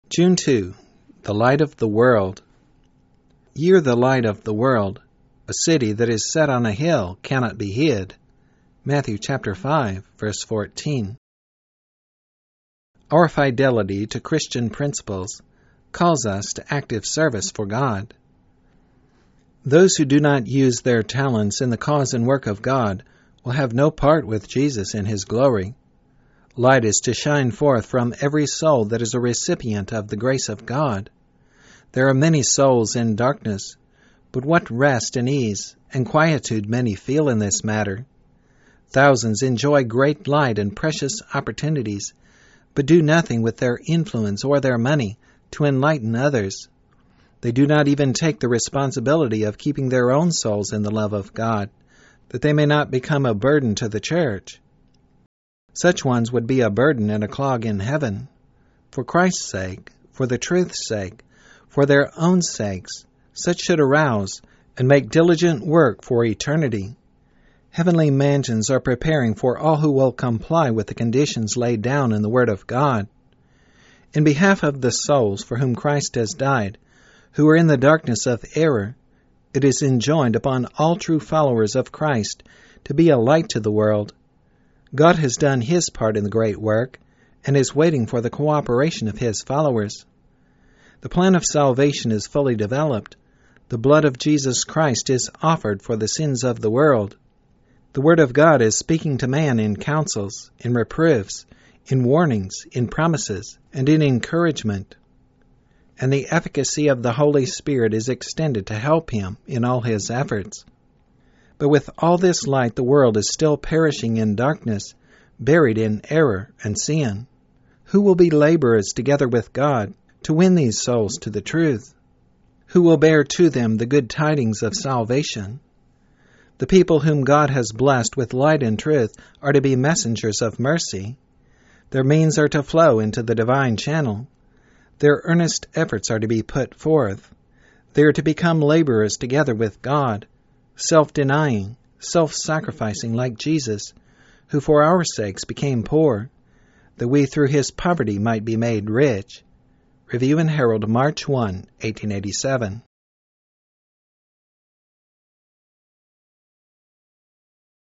June 2. The Light of the World. Ye are the light of the world. A city that is set on a hill cannot be hid. Matthew chapter 5, verse 14. Our fidelity to Christian principles calls us to active service for God. Those who do not use their talents in the cause and work of God will have no part with Jesus in His glory. Light is to shine forth from every soul that is a recipient of the grace of God. There are many souls in darkness, but what rest and ease and quietude many feel in this matter. Thousands enjoy great light and precious opportunities, but do nothing with their influence or their money to enlighten others. They do not even take the responsibility of keeping their own souls in the love of God, that they may not become a burden to the church. Such ones would be a burden and a clog in heaven. For Christ's sake, for the truth's sake, for their own sakes, such should arouse and make diligent work for eternity. Heavenly mansions are preparing for all who will comply with the conditions laid down in the Word of God. In behalf of the souls for whom Christ has died, who are in the darkness of error, it is enjoined upon all true followers of Christ to be a light to the world. God has done His part in the great work and is waiting for the cooperation of His followers. The plan of salvation is fully developed. The blood of Jesus Christ is offered for the sins of the world. The Word of God is speaking to man in counsels, in reproofs, in warnings, in promises, and in encouragement. And the efficacy of the Holy Spirit is extended to help him in all his efforts. But with all this light, the world is still perishing in darkness, buried in error and sin. Who will be laborers together with God to win these souls to the truth? Who will bear to them the good tidings of salvation? The people whom God has blessed with light and truth are to be messengers of mercy. Their means are to flow into the divine channel. Their earnest efforts are to be put forth. They are to become laborers together with God, self-denying, self-sacrificing like Jesus, who for our sakes became poor, that we through His poverty might be made rich. Review and Herald, March 1, 1887.